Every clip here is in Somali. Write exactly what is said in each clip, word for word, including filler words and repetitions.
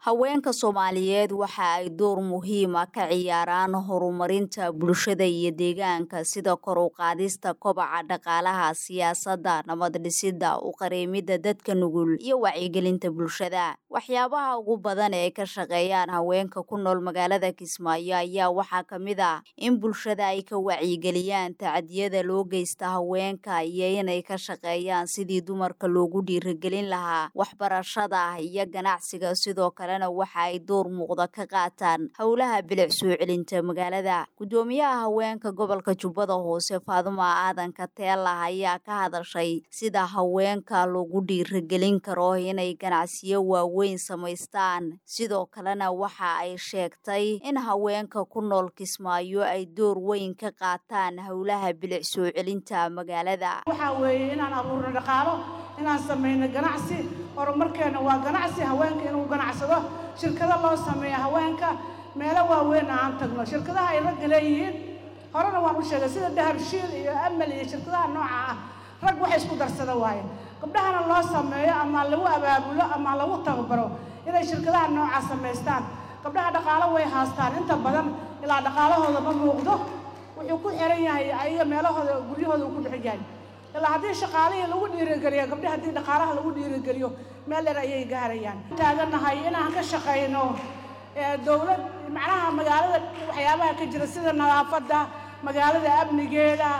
Haweenka Soomaaliyeed waxa ay door muhiim ah ka ciyaaraan horumarinta bulshada iyo deegaanka sida kor u qaadista kobaca dhaqaalaha, siyaasadda, nabad dhisidda, u qareemida dadka nugul iyo wacyigelinta bulshada. Waxyaabaha ugu badan ee ka shaqeeyaan haweenka ku nool magaalada Kismaayo ayaa waxaa ka mid ah in bulshada ay ka wacyigeliyaan tacadiyada loo geysta haweenka iyo inay ka shaqeeyaan sidii dumarka loogu dhiirigelin lahaa waxbarashada iyo ganacsiga. Sidoo kale waxa ay door muuqda ka qaataan howlaha bilic soo celinta magaalada. Gudoomiyaha haweenka gobolka Jubbada Hoose Faadumo Aadan Kateela ayaa ka hadashay sida haweenka loogu dhiirigelin karo inay ganacsiyo waaweyn samaystaan. Sidoo kalena waxa ay sheegtay in haweenka ku nool Kismaayo ay door weyn ka qaataan howlaha bilic soo celinta magaalada. Waxa weeye inaan abuurno dhaqaalo, inaan sameeyno ganacsi, horumarkeena waa ganacsi, haweenka inuu ganacsado, shirkado loo sameeyo haweenka, meelo waaweyn aan tagno. Shirkadaha ay rag leeyihiin horena waan u sheegay sida Dahabshiil iyo Amal iyo shirkadaha nooca ah rag wax isku darsada waaye. Gabdhahana loo sameeyo ama lagu abaabulo ama lagu tababaro inay shirkadaha nooca sameystaan. Gabdhaha dhaqaalo way haastaan inta badan ilaa dhaqaalahooda ma muuqdo. Wuxuu ku xiran yahay ayaga meelahooda guryahooda ku dhixiyaan. ilaa haddii shaqaalaha lagu dhiirigeliyo gabdhaha haddii dhaqaalaha lagu dhiirigeliyo meel dheer ayay gaarayaan. Taaganahay inaan ka shaqeyno dawlad macnaha magaalada waxyaabaha ka jira sida nadaafadda magaalada, amnigeeda,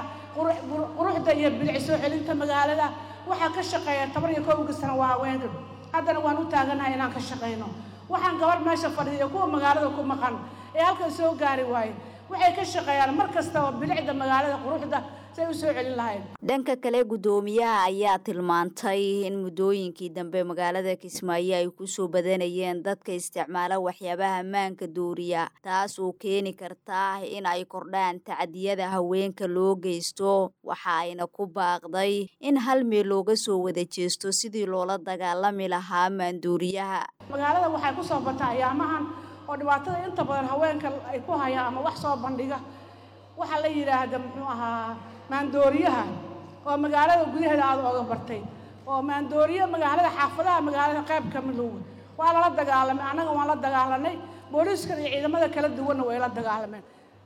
quruxda iyo bilic soo celinta magaalada. Waxa ka shaqeeya toban iyo kow sano waa haweenka. Haddana waan u taaganahay inaan ka shaqeyno. Waxaan gabar meesha fadhiyo kuwa magaalada ku maqan ee halkan soo gaari waayay waxay ka shaqeeyaan mar kasta bilicda magaalada quruxda say u soo celin lahayn. Dhanka kale gudoomiyaha ayaa tilmaantay in muddooyinkii dambe magaalada Kismaayo ay ku soo badanayeen dadka isticmaala waxyaabaha maanka dooriya, taas oo keeni karta in ay kordhaan tacadiyada haweenka loo geysto. Waxa ayna ku baaqday in hal meel looga soo wada jeesto sidii loola dagaalami lahaa maandooriyaha. Magaalada waxay ku soo bataa ayaamahan oo dhibaatada inta badan haweenka ay ku hayaan ama wax soo bandhiga waxa la yiraahdo muxuu ahaa maandooriyaha oo magaalada gudaheeda aad uga bartay oo maandooriyo magaalada xaafadaha magaalada qayb ka mid ah waa la dagaalamay. anaga waan la dagaalanay, booliiska iyo ciidamada kala duwan way la dagaalameen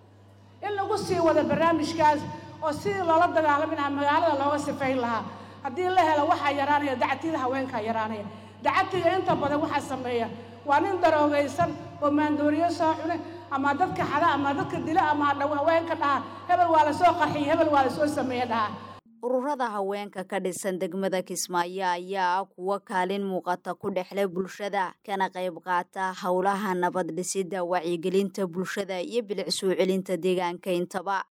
in lagu sii wada barnaamijkaas oo si loola dagaalamay magaalada looga sifeyn lahaa. haddii la helo waxa yaraanaya dacatida haweenka yaraanaya. dacatiga inta badan waxa sameeya waa nin daroogaysan oo maandooriyo soo cunay ama dadka xada ama dadka dila ama haweenka dhaha hebel waa la soo qarxiyay, hebel waa la soo sameeyay dhaha. Ururada haweenka ka dhisan degmada Kismaayo ayaa kuwa kaalin muuqata ku dhexlay bulshada kana qayb qaata howlaha nabad dhisidda, wacyigelinta bulshada iyo bilic soo celinta deegaanka intaba.